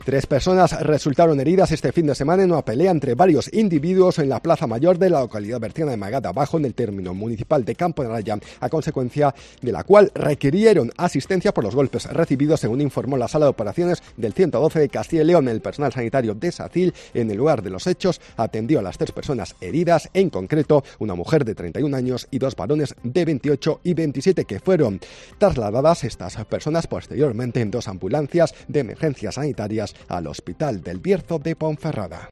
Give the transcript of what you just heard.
3 personas resultaron heridas este fin de semana en una pelea entre varios individuos en la Plaza Mayor de la localidad berciana de Magada Bajo, en el término municipal de Campo de Araya, a consecuencia de la cual requirieron asistencia por los golpes recibidos, según informó la Sala de Operaciones del 112 de Castilla y León. El personal sanitario de SACIL, en el lugar de los hechos, atendió a las 3 personas heridas, en concreto una mujer de 31 años y 2 varones de 28 y 27, que fueron trasladadas estas personas posteriormente en 2 ambulancias de emergencias sanitarias al Hospital del Bierzo de Ponferrada.